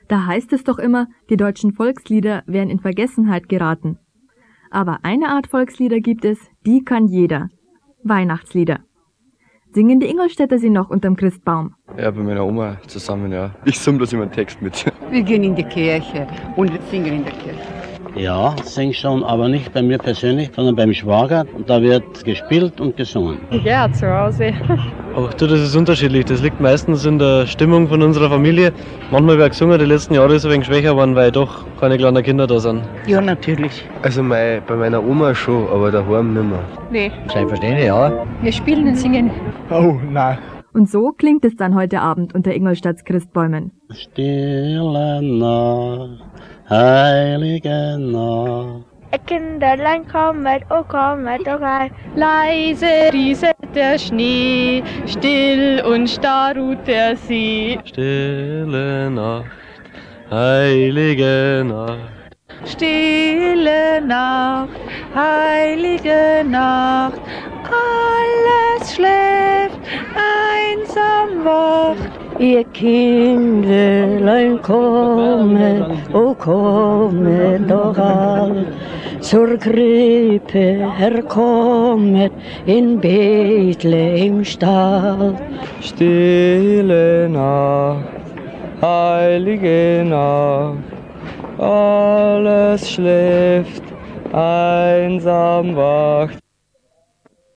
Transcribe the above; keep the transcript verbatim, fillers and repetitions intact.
Da heißt es doch immer, die deutschen Volkslieder wären in Vergessenheit geraten. Aber eine Art Volkslieder gibt es, die kann jeder. Weihnachtslieder. Singen die Ingolstädter sie noch unterm Christbaum? Ja, bei meiner Oma zusammen, ja. Ich summe bloß immer einen Text mit. Wir gehen in die Kirche und singen in der Kirche. Ja, sing schon, aber nicht bei mir persönlich, sondern beim Schwager. Und da wird gespielt und gesungen. Ja, zu Hause. Auch du, das ist unterschiedlich. Das liegt meistens in der Stimmung von unserer Familie. Manchmal wird gesungen, die letzten Jahre ist es ein wenig schwächer geworden, weil doch keine kleinen Kinder da sind. Ja, natürlich. Also mein, bei meiner Oma schon, aber daheim nicht mehr. Nee. Selbstverständlich, ja. Wir spielen und singen. Oh, nein. Und so klingt es dann heute Abend unter Ingolstadts Christbäumen. Stille Nacht, heilige Nacht. Kinderlein kommet, oh kommet, oh rein. Leise rieselt der Schnee, still und starr ruht der See. Stille Nacht, heilige Nacht. Stille Nacht, heilige Nacht, alles schläft, einsam wacht. Ihr Kindlein kommet, oh kommet doch all, zur Krippe herkommet in Bethlehem Stall. Stille Nacht, heilige Nacht, alles schläft, einsam wacht.